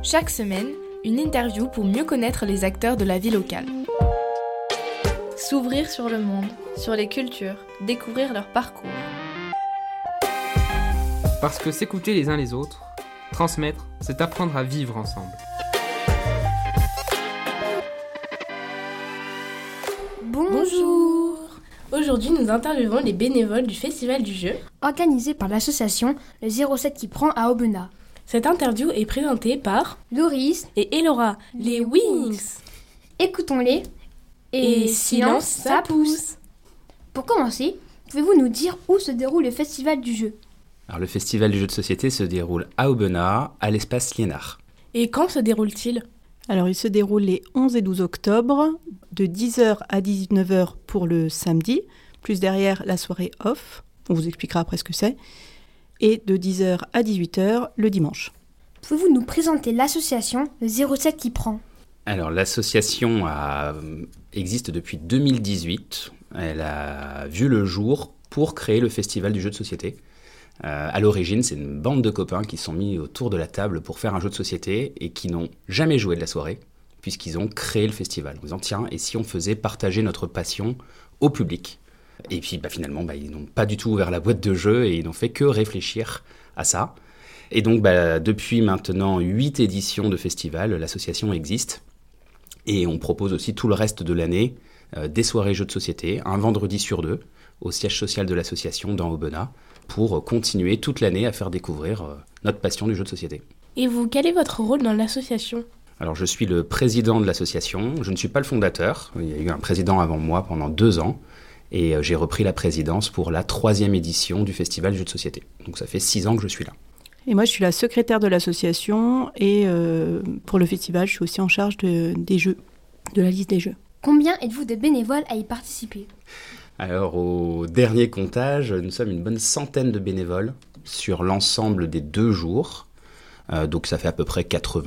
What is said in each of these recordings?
Chaque semaine, une interview pour mieux connaître les acteurs de la vie locale. S'ouvrir sur le monde, sur les cultures, découvrir leur parcours. Parce que s'écouter les uns les autres, transmettre, c'est apprendre à vivre ensemble. Bonjour! Aujourd'hui, nous interviewons les bénévoles du Festival du Jeu, organisé par l'association Le 07 qui prend à Aubenas. Cette interview est présentée par Loris et Elora, les Wings. Écoutons-les. Et silence, ça pousse. Pour commencer, pouvez-vous nous dire où se déroule le Festival du Jeu ? Alors, le Festival du Jeu de Société se déroule à Aubenas, à l'espace Liénard. Et quand se déroule-t-il ? Alors, il se déroule les 11 et 12 octobre, de 10h à 19h pour le samedi, plus derrière la soirée off, on vous expliquera après ce que c'est, et de 10h à 18h le dimanche. Pouvez-vous nous présenter l'association Le 07 qui prend ? Alors, l'association existe depuis 2018. Elle a vu le jour pour créer le Festival du Jeu de Société. À l'origine, c'est une bande de copains qui se sont mis autour de la table pour faire un jeu de société et qui n'ont jamais joué de la soirée, puisqu'ils ont créé le festival en disant « Tiens, et si on faisait partager notre passion au public ?» Et puis finalement, ils n'ont pas du tout ouvert la boîte de jeu et ils n'ont fait que réfléchir à ça. Et donc, depuis maintenant 8 éditions de festival, l'association existe. Et on propose aussi tout le reste de l'année des soirées jeux de société, un vendredi sur 2, au siège social de l'association dans Aubenas, pour continuer toute l'année à faire découvrir notre passion du jeu de société. Et vous, quel est votre rôle dans l'association ? Alors, je suis le président de l'association. Je ne suis pas le fondateur. Il y a eu un président avant moi pendant 2 ans. Et j'ai repris la présidence pour la 3e édition du Festival Jeux de Société. Donc ça fait 6 ans que je suis là. Et moi, je suis la secrétaire de l'association et pour le festival, je suis aussi en charge des jeux, de la liste des jeux. Combien êtes-vous de bénévoles à y participer ? Alors, au dernier comptage, nous sommes une bonne centaine de bénévoles sur l'ensemble des 2 jours. Donc ça fait à peu près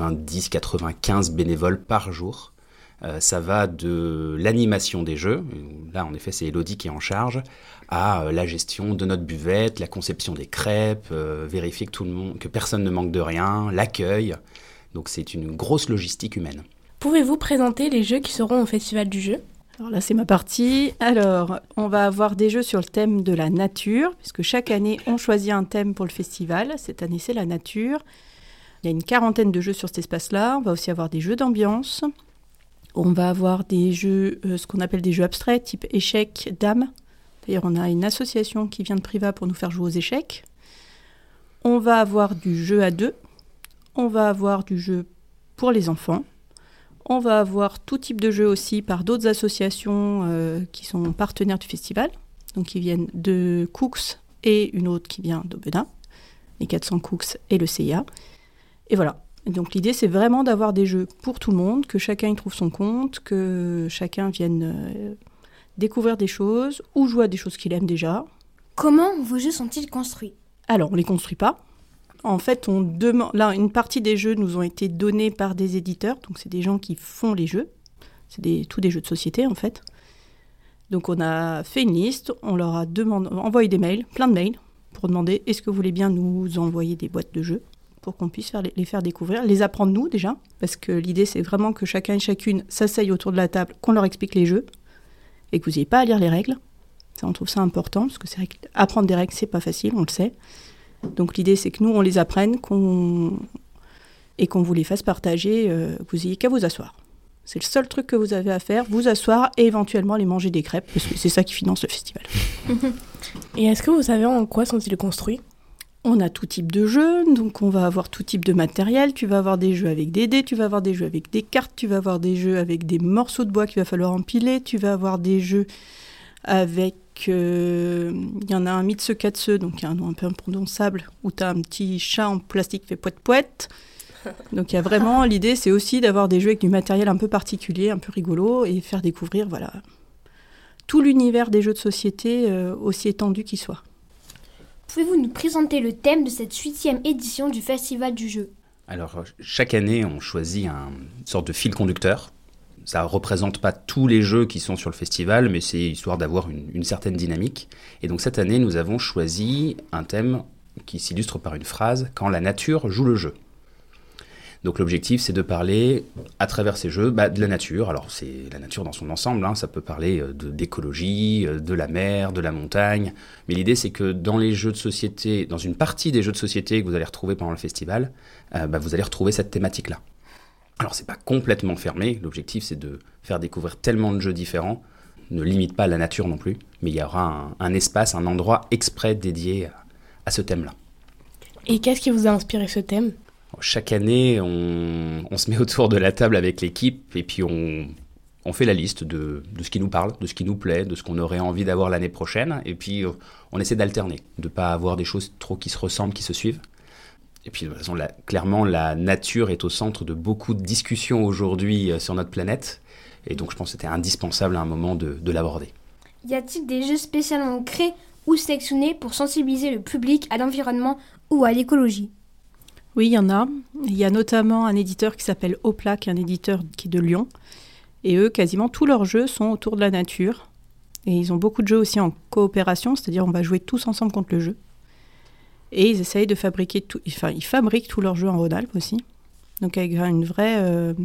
90-95 bénévoles par jour. Ça va de l'animation des jeux, là en effet c'est Elodie qui est en charge, à la gestion de notre buvette, la conception des crêpes, vérifier que personne ne manque de rien, l'accueil. Donc c'est une grosse logistique humaine. Pouvez-vous présenter les jeux qui seront au Festival du Jeu ? Alors là c'est ma partie. Alors on va avoir des jeux sur le thème de la nature, puisque chaque année on choisit un thème pour le festival. Cette année c'est la nature. Il y a une 40aine de jeux sur cet espace-là. On va aussi avoir des jeux d'ambiance. On va avoir des jeux, ce qu'on appelle des jeux abstraits, type échecs, dames. D'ailleurs, on a une association qui vient de Privas pour nous faire jouer aux échecs. On va avoir du jeu à 2. On va avoir du jeu pour les enfants. On va avoir tout type de jeux aussi par d'autres associations qui sont partenaires du festival. Donc, qui viennent de Cooks et une autre qui vient d'Aubenas, les 400 Cooks et le CIA. Et voilà. Donc l'idée, c'est vraiment d'avoir des jeux pour tout le monde, que chacun y trouve son compte, que chacun vienne découvrir des choses ou jouer à des choses qu'il aime déjà. Comment vos jeux sont-ils construits ? Alors, on ne les construit pas. En fait, là, une partie des jeux nous ont été donnés par des éditeurs, donc c'est des gens qui font les jeux. C'est tous des jeux de société, en fait. Donc on a fait une liste, on leur a envoyé des mails, plein de mails, pour demander est-ce que vous voulez bien nous envoyer des boîtes de jeux pour qu'on puisse les faire découvrir, les apprendre nous déjà, parce que l'idée c'est vraiment que chacun et chacune s'asseye autour de la table, qu'on leur explique les jeux, et que vous n'ayez pas à lire les règles. Ça, on trouve ça important, parce que c'est vrai qu'apprendre des règles, c'est pas facile, on le sait. Donc l'idée c'est que nous, on les apprenne, et qu'on vous les fasse partager, que vous n'ayez qu'à vous asseoir. C'est le seul truc que vous avez à faire, vous asseoir et éventuellement aller manger des crêpes, parce que c'est ça qui finance le festival. Et est-ce que vous savez en quoi sont-ils construits ? On a tout type de jeux, donc on va avoir tout type de matériel. Tu vas avoir des jeux avec des dés, tu vas avoir des jeux avec des cartes, tu vas avoir des jeux avec des morceaux de bois qu'il va falloir empiler, tu vas avoir des jeux avec... Il y en a un Mitsu-Katsu, donc il y a un nom un peu imprononçable, où tu as un petit chat en plastique qui fait poète-poète. Donc il y a vraiment... L'idée, c'est aussi d'avoir des jeux avec du matériel un peu particulier, un peu rigolo, et faire découvrir tout l'univers des jeux de société, aussi étendu qu'il soit. Pouvez-vous nous présenter le thème de cette 8e édition du Festival du Jeu ? Alors, chaque année, on choisit une sorte de fil conducteur. Ça ne représente pas tous les jeux qui sont sur le festival, mais c'est histoire d'avoir une certaine dynamique. Et donc, cette année, nous avons choisi un thème qui s'illustre par une phrase « Quand la nature joue le jeu ». Donc l'objectif, c'est de parler, à travers ces jeux, de la nature. Alors c'est la nature dans son ensemble, ça peut parler d'écologie, de la mer, de la montagne. Mais l'idée, c'est que dans les jeux de société, dans une partie des jeux de société que vous allez retrouver pendant le festival, vous allez retrouver cette thématique-là. Alors c'est pas complètement fermé, l'objectif c'est de faire découvrir tellement de jeux différents, ne limite pas la nature non plus, mais il y aura un espace, un endroit exprès dédié à ce thème-là. Et qu'est-ce qui vous a inspiré ce thème ? Chaque année, on se met autour de la table avec l'équipe et puis on fait la liste de ce qui nous parle, de ce qui nous plaît, de ce qu'on aurait envie d'avoir l'année prochaine. Et puis on essaie d'alterner, de ne pas avoir des choses trop qui se ressemblent, qui se suivent. Et puis de toute façon, clairement, la nature est au centre de beaucoup de discussions aujourd'hui sur notre planète. Et donc je pense que c'était indispensable à un moment de l'aborder. Y a-t-il des jeux spécialement créés ou sélectionnés pour sensibiliser le public à l'environnement ou à l'écologie ? Oui, il y en a. Il y a notamment un éditeur qui s'appelle Opla, qui est un éditeur qui est de Lyon. Et eux, quasiment tous leurs jeux sont autour de la nature. Et ils ont beaucoup de jeux aussi en coopération, c'est-à-dire on va jouer tous ensemble contre le jeu. Et ils essayent de fabriquer tout. Enfin, ils fabriquent tous leurs jeux en Rhône-Alpes aussi. Donc avec une vraie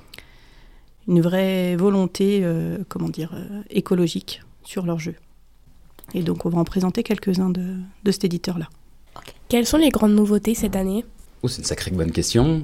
volonté, écologique sur leurs jeux. Et donc on va en présenter quelques-uns de cet éditeur-là. Quelles sont les grandes nouveautés cette année ? C'est une sacrée bonne question.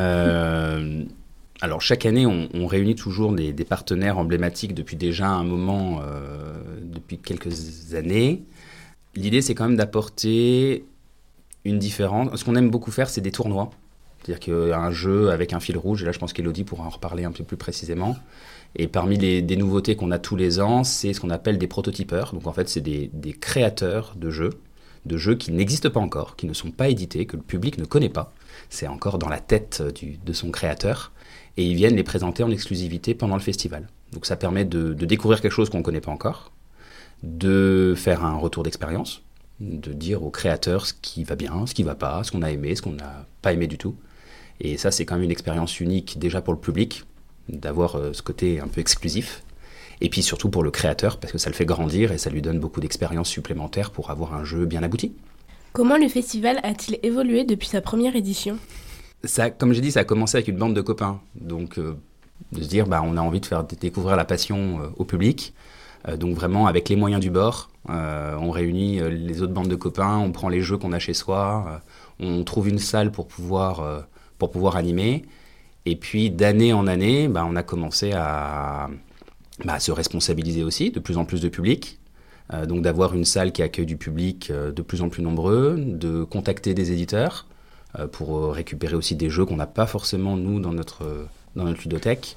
Alors chaque année, on réunit toujours des partenaires emblématiques depuis déjà un moment, depuis quelques années. L'idée, c'est quand même d'apporter une différence. Ce qu'on aime beaucoup faire, c'est des tournois. C'est-à-dire qu'il y a un jeu avec un fil rouge, et là je pense qu'Élodie pourra en reparler un peu plus précisément. Et parmi des nouveautés qu'on a tous les ans, c'est ce qu'on appelle des prototypeurs. Donc en fait, c'est des créateurs de jeux qui n'existent pas encore, qui ne sont pas édités, que le public ne connaît pas. C'est encore dans la tête de son créateur. Et ils viennent les présenter en exclusivité pendant le festival. Donc ça permet de découvrir quelque chose qu'on ne connaît pas encore, de faire un retour d'expérience, de dire au créateur ce qui va bien, ce qui ne va pas, ce qu'on a aimé, ce qu'on n'a pas aimé du tout. Et ça, c'est quand même une expérience unique déjà pour le public, d'avoir ce côté un peu exclusif. Et puis surtout pour le créateur, parce que ça le fait grandir et ça lui donne beaucoup d'expériences supplémentaires pour avoir un jeu bien abouti. Comment le festival a-t-il évolué depuis sa première édition ? Ça, comme j'ai dit, ça a commencé avec une bande de copains. Donc de se dire, on a envie de faire découvrir la passion au public. Donc vraiment, avec les moyens du bord, on réunit les autres bandes de copains, on prend les jeux qu'on a chez soi, on trouve une salle pour pouvoir animer. Et puis d'année en année, on a commencé à se responsabiliser aussi, de plus en plus de public. Donc d'avoir une salle qui accueille du public de plus en plus nombreux, de contacter des éditeurs pour récupérer aussi des jeux qu'on n'a pas forcément, nous, dans notre ludothèque.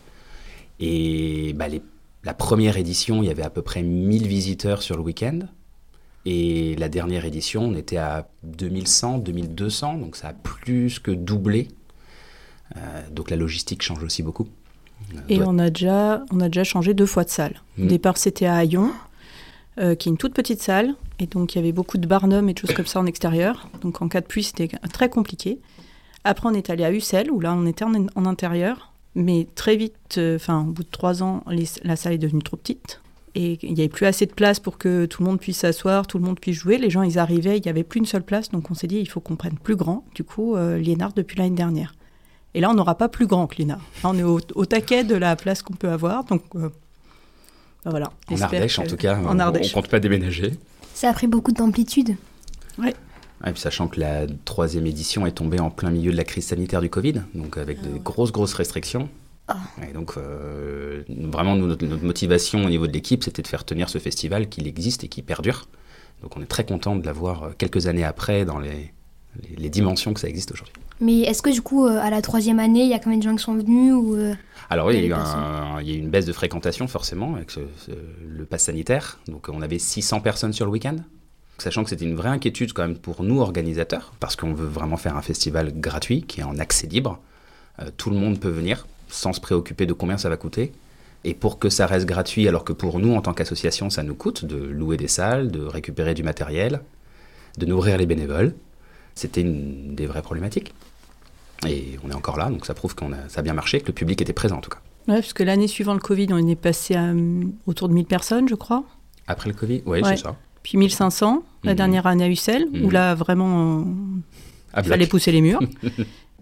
Et la première édition, il y avait à peu près 1000 visiteurs sur le week-end. Et la dernière édition, on était à 2100, 2200, donc ça a plus que doublé. Donc la logistique change aussi beaucoup. Et on a déjà changé 2 fois de salle. Au départ, c'était à Hayon, qui est une toute petite salle. Et donc, il y avait beaucoup de barnums et de choses comme ça en extérieur. Donc, en cas de pluie, c'était très compliqué. Après, on est allé à Ussel, où là, on était en intérieur. Mais très vite, au bout de 3 ans, la salle est devenue trop petite. Et il n'y avait plus assez de place pour que tout le monde puisse s'asseoir, tout le monde puisse jouer. Les gens, ils arrivaient, il n'y avait plus une seule place. Donc, on s'est dit, il faut qu'on prenne plus grand. Du coup, Liénard depuis l'année dernière. Et là, on n'aura pas plus grand que Liénard. Là, on est au taquet de la place qu'on peut avoir. Donc, voilà. En Ardèche, en tout cas, on ne compte pas déménager. Ça a pris beaucoup d'amplitude. Ouais. Et puis sachant que la 3e édition est tombée en plein milieu de la crise sanitaire du Covid, donc avec de grosses restrictions. Et donc, vraiment, notre motivation au niveau de l'équipe, c'était de faire tenir ce festival qu'il existe et qui perdure. Donc, on est très content de l'avoir quelques années après dans les dimensions que ça existe aujourd'hui. Mais est-ce que du coup, à la 3e année, il y a combien de gens qui sont venus ou, Alors oui, il y a eu une baisse de fréquentation forcément avec le pass sanitaire. Donc on avait 600 personnes sur le week-end. Sachant que c'était une vraie inquiétude quand même pour nous organisateurs, parce qu'on veut vraiment faire un festival gratuit qui est en accès libre. Tout le monde peut venir sans se préoccuper de combien ça va coûter. Et pour que ça reste gratuit, alors que pour nous en tant qu'association, ça nous coûte de louer des salles, de récupérer du matériel, de nourrir les bénévoles, c'était une des vraies problématiques. Et on est encore là, donc ça prouve que ça a bien marché, que le public était présent en tout cas. Oui, parce que l'année suivant le Covid, on est passé à autour de 1000 personnes, je crois. Après le Covid, oui, c'est ça. Puis 1500, la dernière année à Ussel, où là, vraiment, il fallait pousser les murs.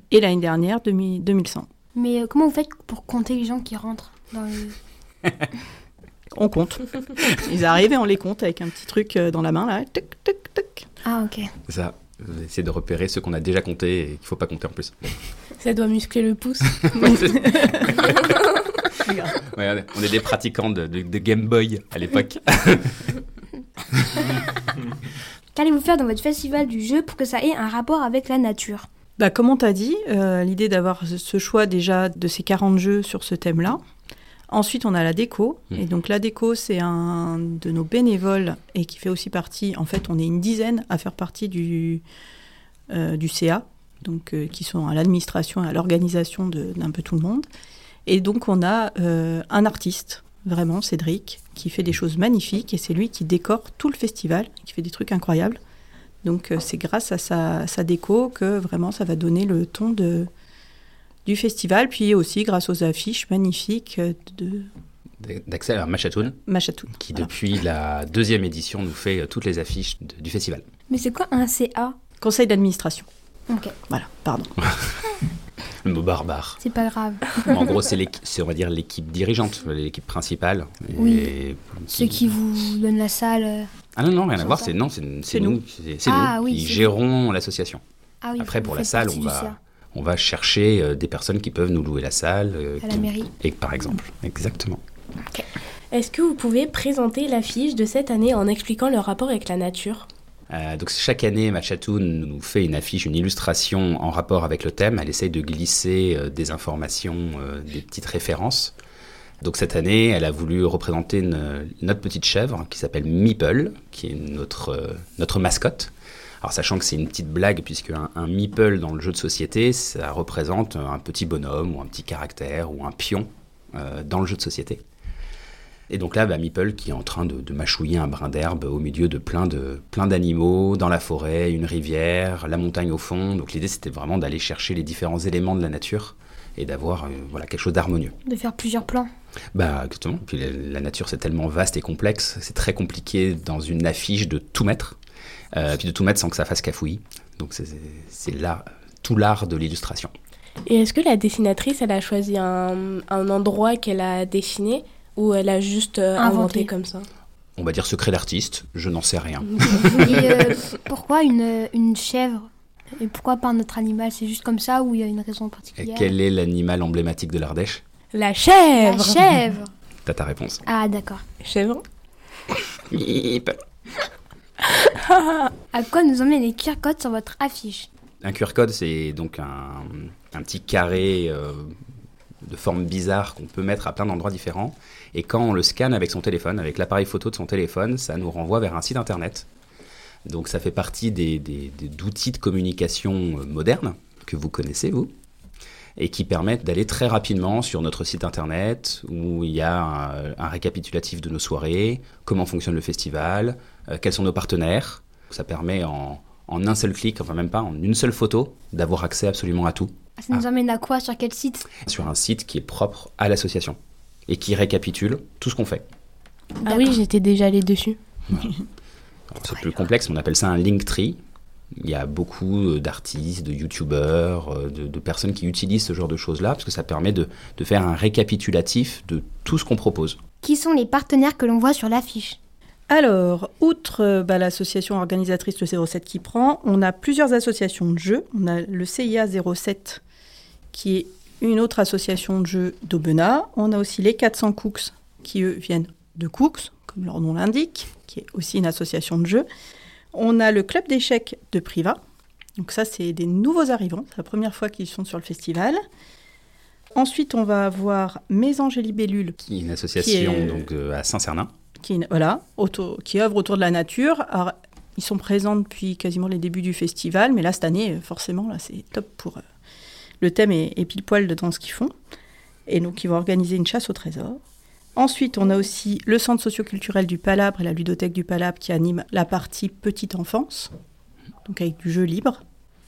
Et l'année dernière, 2100. Mais comment vous faites pour compter les gens qui rentrent dans le... On compte. Ils arrivent et on les compte avec un petit truc dans la main, là. Tic, tic, tic. Ah, ok. C'est ça. Essayer de repérer ceux qu'on a déjà comptés et qu'il ne faut pas compter en plus. Ça doit muscler le pouce. Ouais, on est des pratiquants de Game Boy à l'époque. Qu'allez-vous faire dans votre festival du jeu pour que ça ait un rapport avec la nature ? Bah, comme on t'a dit, l'idée d'avoir ce choix déjà de ces 40 jeux sur ce thème-là. Ensuite, on a la déco. Et donc, la déco, c'est un de nos bénévoles et qui fait aussi partie... En fait, on est une dizaine à faire partie du CA, donc, qui sont à l'administration et à l'organisation d'un peu tout le monde. Et donc, on a un artiste, vraiment, Cédric, qui fait des choses magnifiques. Et c'est lui qui décore tout le festival, qui fait des trucs incroyables. Donc, c'est grâce à sa déco que vraiment, ça va donner le ton du festival. Puis aussi, grâce aux affiches magnifiques d'Axel Machatoun, qui voilà. Depuis la 2e édition nous fait toutes les affiches du festival. Mais c'est quoi un CA ? Conseil d'administration. Ok, Voilà, pardon. Le mot barbare. c'est pas grave. En gros, c'est on va dire l'équipe dirigeante, l'équipe principale. Oui. Ceux qui vous donnent la salle. Ah non, rien à voir, C'est c'est nous Ah, nous oui, qui c'est gérons l'association. Ah oui, Après, vous pour la faites salle, partie du CA. on va chercher des personnes qui peuvent nous louer la salle. À la mairie. Et par exemple, exactement. Est-ce que vous pouvez présenter l'affiche de cette année en expliquant le rapport avec la nature ? Donc chaque année, Machatoun nous fait une affiche, une illustration en rapport avec le thème. Elle essaye de glisser des informations, des petites références. Donc cette année, elle a voulu représenter notre petite chèvre qui s'appelle Meeple, qui est notre mascotte. Alors sachant que c'est une petite blague, puisque un meeple dans le jeu de société, ça représente un petit bonhomme ou un petit caractère ou un pion dans le jeu de société. Et donc là, Meeple qui est en train de mâchouiller un brin d'herbe au milieu de plein d'animaux, dans la forêt, une rivière, la montagne au fond. Donc l'idée, c'était vraiment d'aller chercher les différents éléments de la nature et d'avoir quelque chose d'harmonieux. De faire plusieurs plans. Exactement. Puis la nature, c'est tellement vaste et complexe, c'est très compliqué dans une affiche de tout mettre, puis de tout mettre sans que ça fasse cafouillis. Donc c'est là tout l'art de l'illustration. Et est-ce que la dessinatrice, elle a choisi un endroit qu'elle a dessiné ou elle a juste inventé comme ça ? On va dire secret d'artiste, je n'en sais rien. Et pourquoi une chèvre ? Et pourquoi pas un autre animal ? C'est juste comme ça ou il y a une raison particulière ? Quel est l'animal emblématique de l'Ardèche ? La chèvre ! La chèvre ! T'as ta réponse. Ah, d'accord. Chèvre. À quoi nous emmènent les QR codes sur votre affiche ? Un QR code, c'est donc un petit carré de forme bizarre qu'on peut mettre à plein d'endroits différents. Et quand on le scanne avec son téléphone, avec l'appareil photo de son téléphone, ça nous renvoie vers un site internet. Donc ça fait partie d'outils de communication modernes que vous connaissez, vous, et qui permettent d'aller très rapidement sur notre site internet où il y a un récapitulatif de nos soirées, comment fonctionne le festival, quels sont nos partenaires. Ça permet en un seul clic, enfin même pas, en une seule photo, d'avoir accès absolument à tout. Ça nous emmène à quoi ? Sur quel site ? Sur un site qui est propre à l'association et qui récapitule tout ce qu'on fait. Ah oui, j'étais déjà allée dessus. Voilà. Alors, c'est plus complexe, on appelle ça un Linktree. Il y a beaucoup d'artistes, de youtubeurs, de personnes qui utilisent ce genre de choses-là, parce que ça permet de faire un récapitulatif de tout ce qu'on propose. Qui sont les partenaires que l'on voit sur l'affiche ? Alors, outre l'association organisatrice le 07 qui prend, on a plusieurs associations de jeux. On a le CIA 07 qui est une autre association de jeux d'Aubenas. On a aussi les 400 Cooks qui, eux, viennent de Cooks, comme leur nom l'indique, qui est aussi une association de jeux. On a le club d'échecs de Privas. Donc ça, c'est des nouveaux arrivants. C'est la première fois qu'ils sont sur le festival. Ensuite, on va avoir Mésange et Libellule. Qui est une association donc, à Saint-Cernin. Qui œuvre autour de la nature. Alors, ils sont présents depuis quasiment les débuts du festival, mais là, cette année, forcément, là, c'est top pour... Le thème est pile poil dans ce qu'ils font. Et donc, ils vont organiser une chasse au trésor. Ensuite, on a aussi le centre socioculturel du Palabre et la ludothèque du Palabre qui anime la partie petite enfance, donc avec du jeu libre.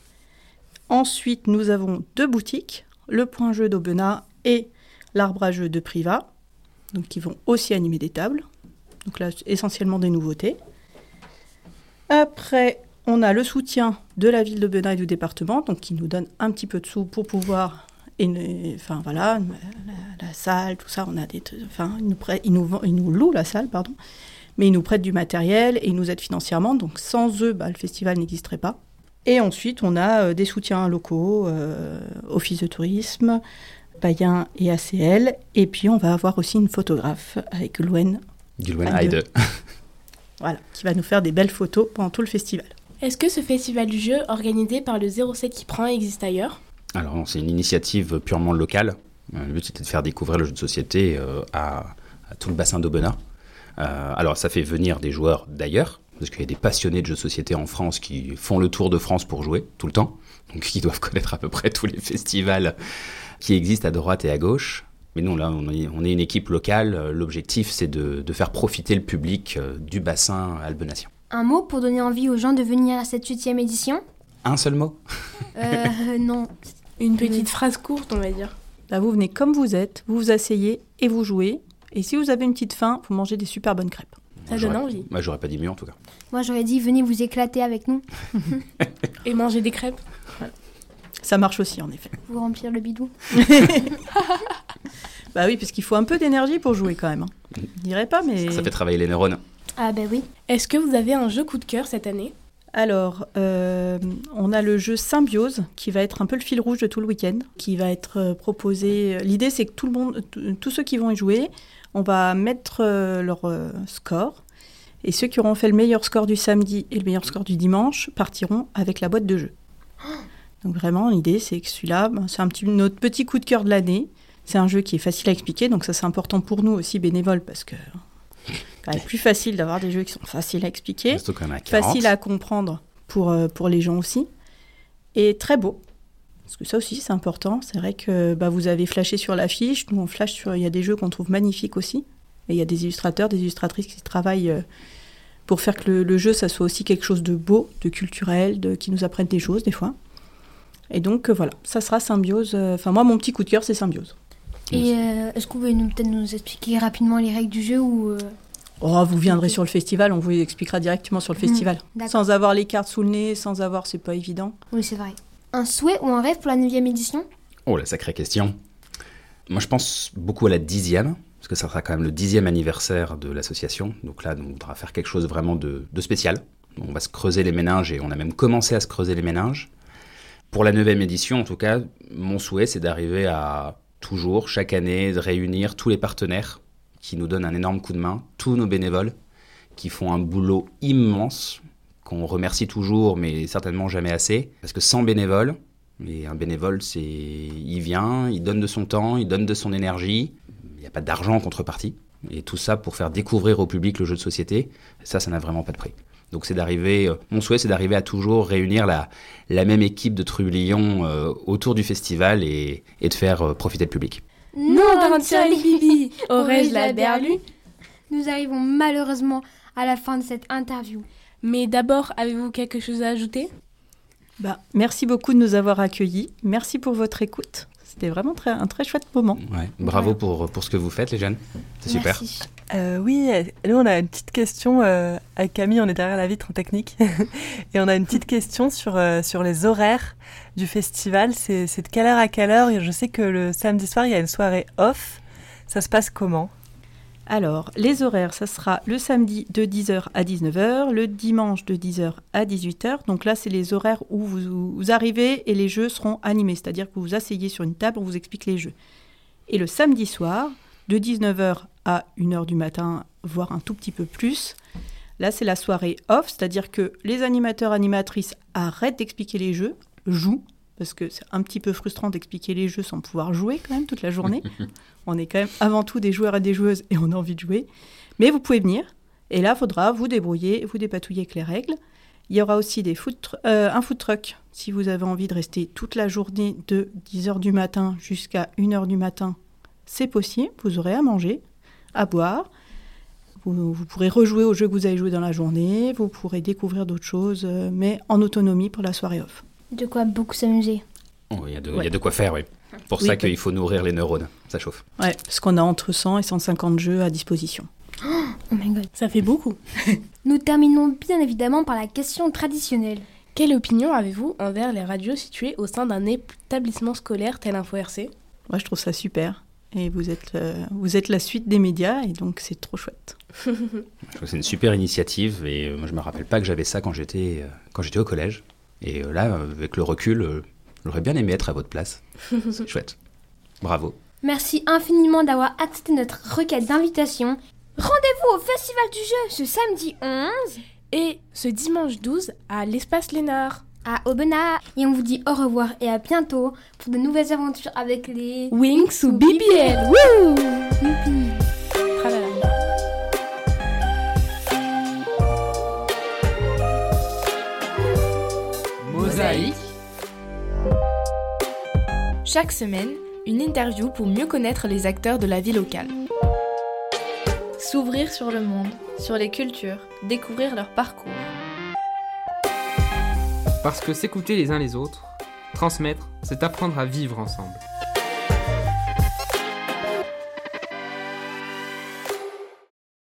Ensuite, nous avons 2 boutiques, le Point Jeu d'Aubenas et l'Arbre à Jeux de Privas, donc qui vont aussi animer des tables. Donc là, essentiellement des nouveautés. Après, On a le soutien de la ville d'Aubenas et du département, donc qui nous donne un petit peu de sous pour pouvoir... Enfin voilà, la salle, tout ça, on a ils nous louent la salle, pardon, mais ils nous prêtent du matériel et ils nous aident financièrement, donc sans eux, le festival n'existerait pas. Et ensuite, on a des soutiens locaux, Office de tourisme, Payen et ACL, et puis on va avoir aussi une photographe avec Gulwen Heide. Voilà, qui va nous faire des belles photos pendant tout le festival. Est-ce que ce festival du jeu, organisé par le 07 qui prend, existe ailleurs ? Alors, c'est une initiative purement locale. Le but, c'était de faire découvrir le jeu de société à tout le bassin d'Aubenas. Alors, ça fait venir des joueurs d'ailleurs, parce qu'il y a des passionnés de jeux de société en France qui font le tour de France pour jouer tout le temps. Donc, qui doivent connaître à peu près tous les festivals qui existent à droite et à gauche. Mais non, là, on est une équipe locale. L'objectif, c'est de faire profiter le public du bassin albenassien. Un mot pour donner envie aux gens de venir à cette 8e édition ? Un seul mot ? Non. Une petite phrase courte, on va dire. Là, vous venez comme vous êtes, vous vous asseyez et vous jouez. Et si vous avez une petite faim, vous mangez des super bonnes crêpes. Ça donne envie. Moi, j'aurais pas dit mieux en tout cas. Moi, j'aurais dit venez vous éclater avec nous. Et manger des crêpes. Ça marche aussi, en effet. Vous remplir le bidou. Bah oui, parce qu'il faut un peu d'énergie pour jouer quand même. Je dirais pas, mais... Ça fait travailler les neurones. Ah ben oui. Est-ce que vous avez un jeu coup de cœur cette année ? Alors, on a le jeu Symbiose, qui va être un peu le fil rouge de tout le week-end, qui va être proposé... L'idée, c'est que tous ceux qui vont y jouer, on va mettre leur score, et ceux qui auront fait le meilleur score du samedi et le meilleur score du dimanche partiront avec la boîte de jeu. Donc vraiment, l'idée, c'est que celui-là, c'est notre petit coup de cœur de l'année. C'est un jeu qui est facile à expliquer, donc ça, c'est important pour nous aussi, bénévoles, parce que... C'est quand même plus facile d'avoir des jeux qui sont faciles à expliquer, faciles à comprendre pour les gens aussi, et très beau. Parce que ça aussi, c'est important. C'est vrai que vous avez flashé sur l'affiche. Nous, on flash sur... Il y a des jeux qu'on trouve magnifiques aussi. Et il y a des illustrateurs, des illustratrices qui travaillent pour faire que le jeu, ça soit aussi quelque chose de beau, de culturel, qui nous apprenne des choses, des fois. Et donc, voilà, ça sera Symbiose. Moi, mon petit coup de cœur, c'est Symbiose. Et est-ce que vous pouvez peut-être nous expliquer rapidement les règles du jeu ou vous viendrez sur le festival, on vous expliquera directement sur le festival. Sans avoir les cartes sous le nez, sans avoir, c'est pas évident. Oui, c'est vrai. Un souhait ou un rêve pour la 9e édition ? Oh, la sacrée question. Moi, je pense beaucoup à la 10e, parce que ça sera quand même le 10e anniversaire de l'association. Donc là, on voudra faire quelque chose vraiment de spécial. On va se creuser les méninges, et on a même commencé à se creuser les méninges. Pour la 9e édition, en tout cas, mon souhait, c'est d'arriver à toujours, chaque année, de réunir tous les partenaires qui nous donnent un énorme coup de main, tous nos bénévoles qui font un boulot immense, qu'on remercie toujours, mais certainement jamais assez. Parce que sans bénévoles, et un bénévole, il vient, il donne de son temps, il donne de son énergie, il n'y a pas d'argent en contrepartie. Et tout ça pour faire découvrir au public le jeu de société, ça n'a vraiment pas de prix. Donc mon souhait, c'est d'arriver à toujours réunir la même équipe de trublions autour du festival et de faire profiter le public. Non, Dantiali Bibi, aurais-je la berlue ? Nous arrivons malheureusement à la fin de cette interview. Mais d'abord, avez-vous quelque chose à ajouter ? Merci beaucoup de nous avoir accueillis. Merci pour votre écoute. C'était vraiment un très chouette moment. Ouais, bravo pour ce que vous faites, les jeunes. C'est super. Oui, nous on a une petite question. Avec Camille, on est derrière la vitre en technique. Et on a une petite question sur les horaires du festival. C'est de quelle heure à quelle heure ? Je sais que le samedi soir, il y a une soirée off. Ça se passe comment ? Alors, les horaires, ça sera le samedi de 10h à 19h, le dimanche de 10h à 18h. Donc là, c'est les horaires où vous arrivez et les jeux seront animés. C'est-à-dire que vous vous asseyez sur une table, on vous explique les jeux. Et le samedi soir, de 19h à 1h du matin, voire un tout petit peu plus, là, c'est la soirée off. C'est-à-dire que les animateurs, animatrices arrêtent d'expliquer les jeux, jouent. Parce que c'est un petit peu frustrant d'expliquer les jeux sans pouvoir jouer quand même toute la journée. On est quand même avant tout des joueurs et des joueuses et on a envie de jouer. Mais vous pouvez venir et là, il faudra vous débrouiller, vous dépatouiller avec les règles. Il y aura aussi un food truck si vous avez envie de rester toute la journée de 10h du matin jusqu'à 1h du matin. C'est possible, vous aurez à manger, à boire. Vous pourrez rejouer aux jeux que vous avez joués dans la journée. Vous pourrez découvrir d'autres choses, mais en autonomie pour la soirée off. De quoi beaucoup s'amuser. Il y a de quoi faire, oui. Pour ça qu'il faut nourrir les neurones, ça chauffe. Ouais, parce qu'on a entre 100 et 150 jeux à disposition. Oh my god. Ça fait beaucoup. Nous terminons bien évidemment par la question traditionnelle. Quelle opinion avez-vous envers les radios situées au sein d'un établissement scolaire tel Info RC ? Moi, je trouve ça super. Et vous êtes la suite des médias, et donc c'est trop chouette. Je trouve que c'est une super initiative, et moi je me rappelle pas que j'avais ça quand j'étais au collège. Et là, avec le recul, j'aurais bien aimé être à votre place. C'est chouette. Bravo. Merci infiniment d'avoir accepté notre requête d'invitation. Rendez-vous au Festival du Jeu ce samedi 11 et ce dimanche 12 à l'Espace Lénard à Aubenas. Et on vous dit au revoir et à bientôt pour de nouvelles aventures avec les Winx ou BBL. Wouh! Youpi. Tralala. Mosaïque. Chaque semaine, une interview pour mieux connaître les acteurs de la vie locale. S'ouvrir sur le monde, sur les cultures, découvrir leur parcours. Parce que s'écouter les uns les autres, transmettre, c'est apprendre à vivre ensemble.